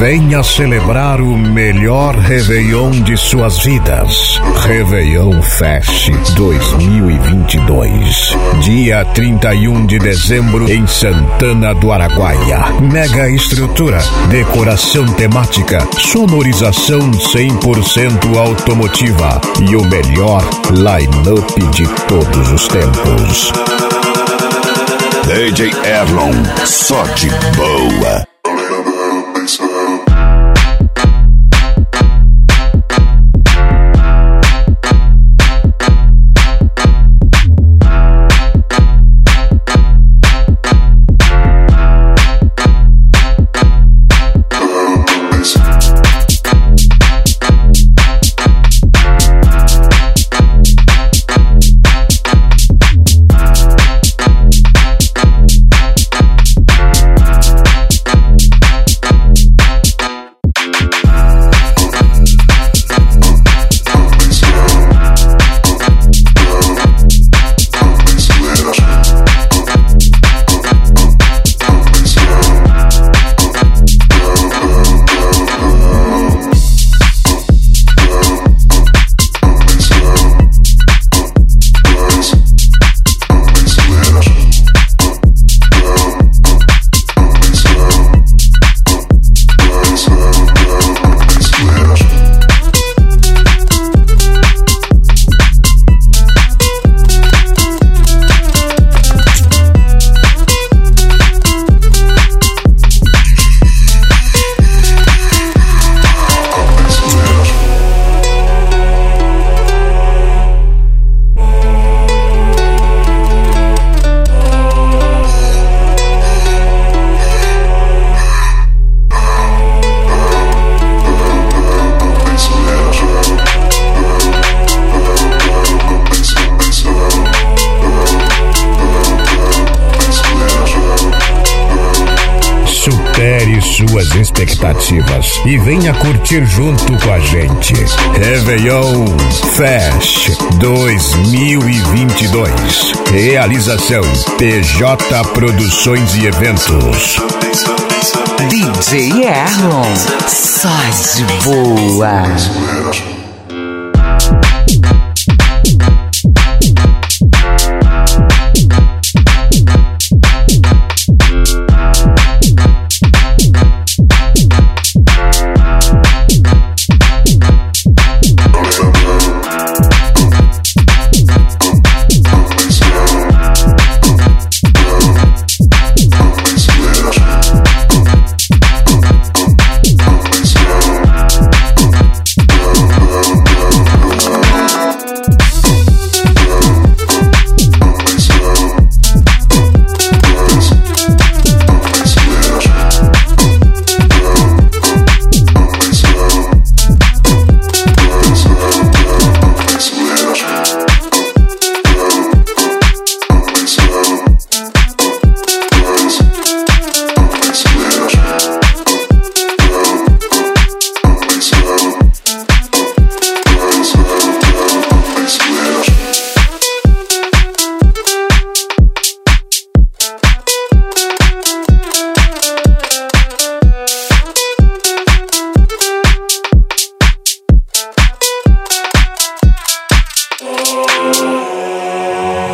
Venha celebrar o melhor Réveillon de suas vidas. Réveillon Fest 2022. Dia 31 de dezembro em Santana do Araguaia. Mega estrutura, decoração temática, sonorização 100% automotiva e o melhor line-up de todos os tempos. DJ Erlon, só de boa. Supere suas expectativas e venha curtir junto com a gente. Réveillon Fest 2022. Realização PJ Produções e Eventos. DJ Erlon, só de boa.